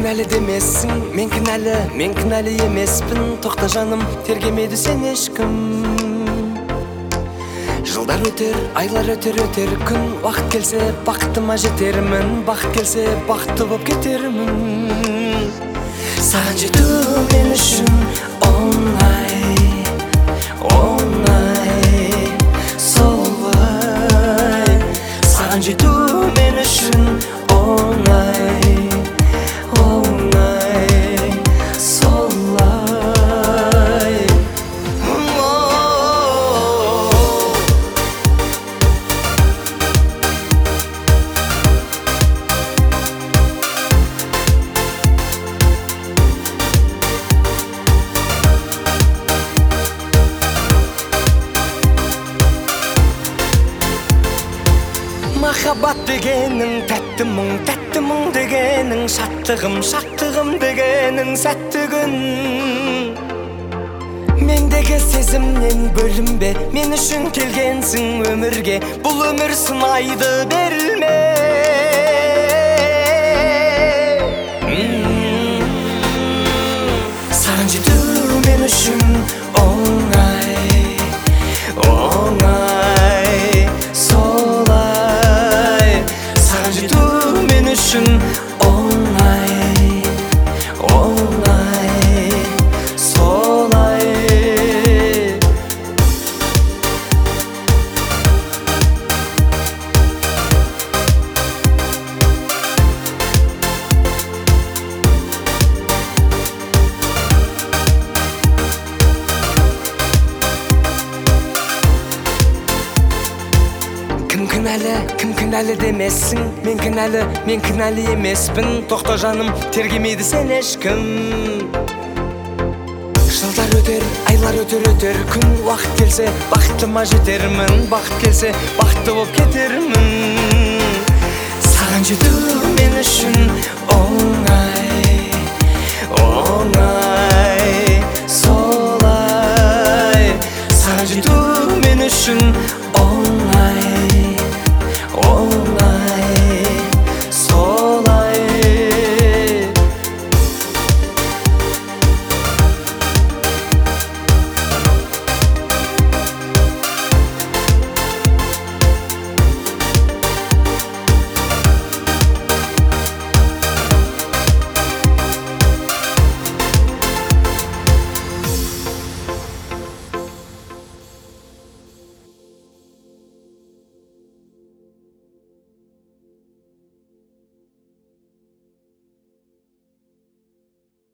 кінәлі демессің, мен кінәлі емеспін. Тоқта жаным, тергемеді сен ешкім. Жылдар өтер, айлар өтер, күн. Уақыт келсе, бақытыма жетермін. Бақыт келсе, бақытты боп кетермін. Саған жету мен үшін оңай, солай. Саған жету мен үшін оңай, солай. Махаббат дегенің тәтті мұң дегенің шаттығым дегенің сәтті күн. Мендегі сезімнен бөлінбе, мен үшін келгенсің өмірге. Бұл өмір сынайды берілме. Саған жету мен үшін оңай, солай. Саған жету мен үшін оңай, солай. Кім кінәлі демессің, мен кінәлі емеспін. Тоқта жаным, тергемейді сен ешкім. Жылдар өтер, айлар өтер, күн. Уақыт келсе, бақытыма жетермін. Бақыт келсе, бақытты боп кетермін. Саған жету мен үшін оңай.